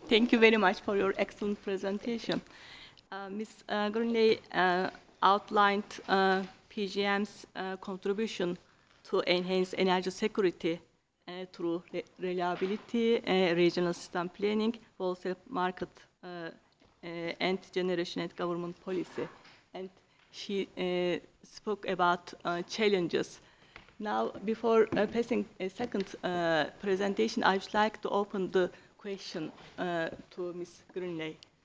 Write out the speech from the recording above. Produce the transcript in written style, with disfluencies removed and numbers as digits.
Thank you very much for your excellent presentation. Ms. Gurney outlined PGM's contribution to enhance energy security through reliability, regional system planning, wholesale market, and generation and government policy. And she spoke about challenges. Now, before passing a second presentation, I would like to open the question to Ms. Greenley.